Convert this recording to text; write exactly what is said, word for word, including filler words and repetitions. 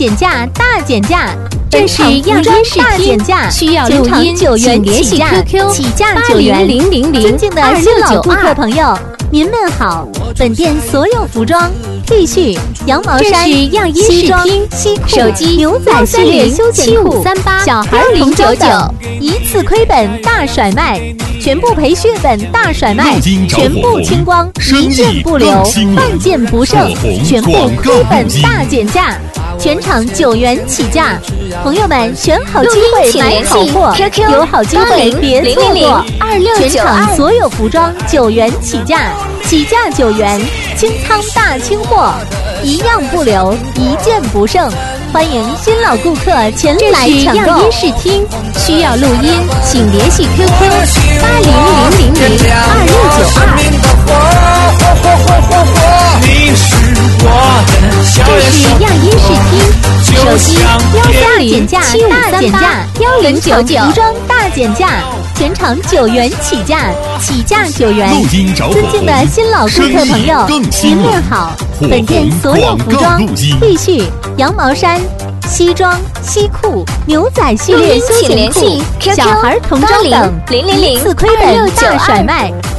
减价，大减价！ 这是样衣试听，需要录音，请联系 Q Q 起价九元零零零。尊敬的新老顾客朋友，您们好！本店所有服装、T 恤、羊毛衫、西装、西裤、手机、牛仔系列休闲裤、小孩童装等，一次亏本大甩卖，全部赔血本大甩卖，全部清光，一件不留，万件不剩，全部亏本大减价。全场九元起价，朋友们选好机会买好货，有好机会别错过。全场所有服装九元起价，起价九元，清仓大清货，一样不留，一件不剩。欢迎新老顾客前来抢购。样衣试听，需要录音，请联系 Q Q 八零零零零二六九二。这是样衣试听，手机幺三零七五三八幺零九九，服装大减价，全场九元起价，起价九元。尊敬的新老顾客朋友，您们好！本店所有服装、T 恤、羊毛衫、西装、西裤、牛仔系列休闲裤、小孩童装等，一次亏本大甩卖。